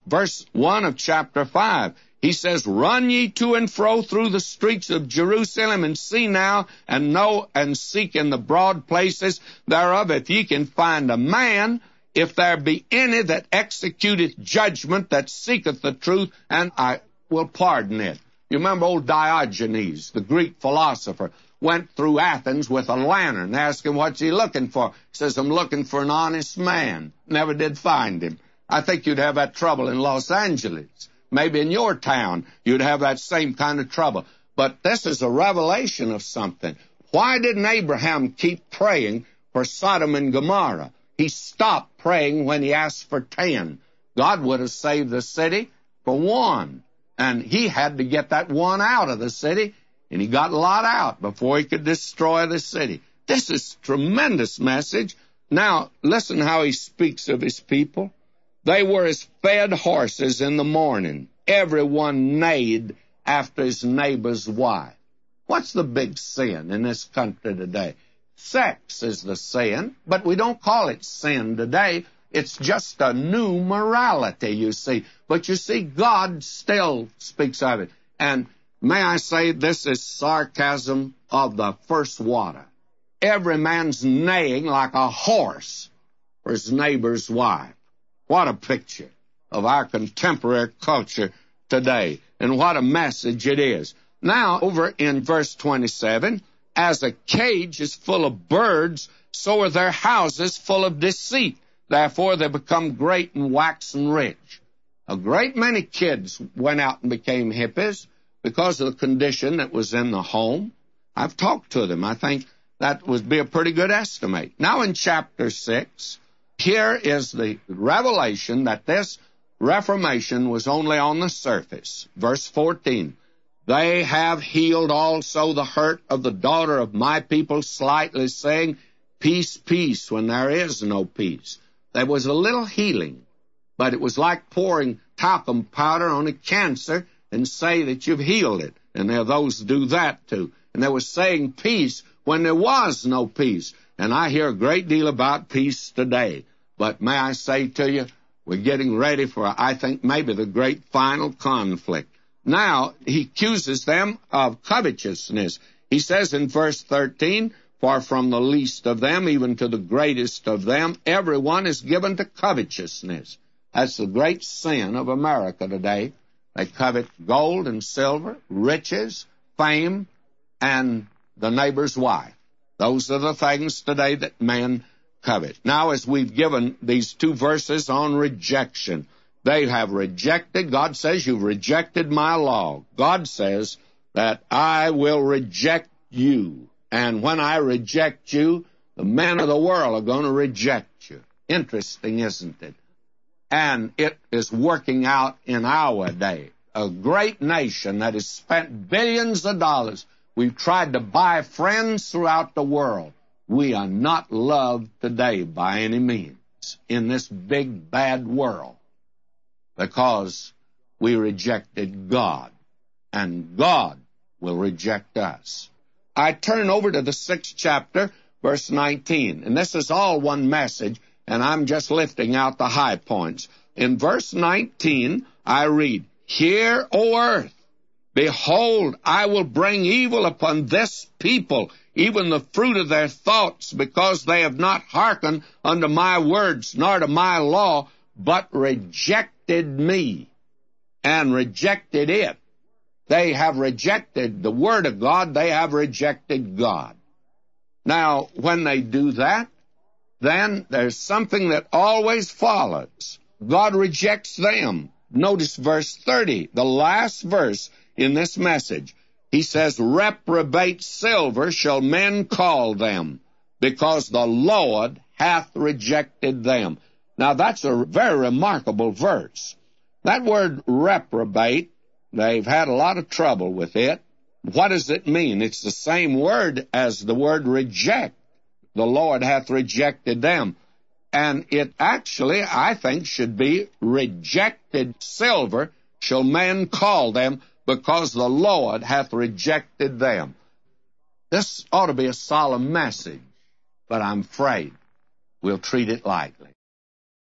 verse 1 of chapter 5. He says, "Run ye to and fro through the streets of Jerusalem, and see now, and know, and seek in the broad places thereof, if ye can find a man, if there be any that executeth judgment, that seeketh the truth, and I will pardon it." You remember old Diogenes, the Greek philosopher, went through Athens with a lantern. They asked him, "What's he looking for?" He says, "I'm looking for an honest man." Never did find him. I think you'd have that trouble in Los Angeles. Maybe in your town you'd have that same kind of trouble. But this is a revelation of something. Why didn't Abraham keep praying for Sodom and Gomorrah? He stopped praying when he asked for 10. God would have saved the city for one. And he had to get that one out of the city, and he got Lot out before he could destroy the city. This is a tremendous message. Now, listen how he speaks of his people. They were as fed horses in the morning. Everyone neighed after his neighbor's wife. What's the big sin in this country today? Sex is the sin, but we don't call it sin today. It's just a new morality, you see. But you see, God still speaks of it. And may I say, this is sarcasm of the first water. Every man's neighing like a horse for his neighbor's wife. What a picture of our contemporary culture today, and what a message it is. Now, over in verse 27, "As a cage is full of birds, so are their houses full of deceit. Therefore they become great and waxen rich." A great many kids went out and became hippies because of the condition that was in the home. I've talked to them. I think that would be a pretty good estimate. Now in chapter 6, here is the revelation that this Reformation was only on the surface. Verse 14, "They have healed also the hurt of the daughter of my people slightly, saying, Peace, peace, when there is no peace." There was a little healing, but it was like pouring talcum powder on a cancer and say that you've healed it. And there are those who do that too. And they were saying peace when there was no peace. And I hear a great deal about peace today. But may I say to you, we're getting ready for, I think, maybe the great final conflict. Now, he accuses them of covetousness. He says in verse 13, "For from the least of them, even to the greatest of them, everyone is given to covetousness." That's the great sin of America today. They covet gold and silver, riches, fame, and the neighbor's wife. Those are the things today that men covet. Now, as we've given these two verses on rejection, they have rejected. God says, "You've rejected my law." God says that I will reject you. And when I reject you, the men of the world are going to reject you. Interesting, isn't it? And it is working out in our day. A great nation that has spent billions of dollars. We've tried to buy friends throughout the world. We are not loved today by any means in this big, bad world because we rejected God, and God will reject us. I turn over to the 6th chapter, verse 19, and this is all one message, and I'm just lifting out the high points. In verse 19, I read, "Hear, O earth, behold, I will bring evil upon this people, even the fruit of their thoughts, because they have not hearkened unto my words, nor to my law, but rejected me," and rejected it. They have rejected the Word of God. They have rejected God. Now, when they do that, then there's something that always follows. God rejects them. Notice verse 30, the last verse in this message. He says, "Reprobate silver shall men call them, because the Lord hath rejected them." Now, that's a very remarkable verse. That word reprobate, they've had a lot of trouble with it. What does it mean? It's the same word as the word reject. The Lord hath rejected them. And it actually, I think, should be rejected silver shall men call them, because the Lord hath rejected them. This ought to be a solemn message, but I'm afraid we'll treat it lightly.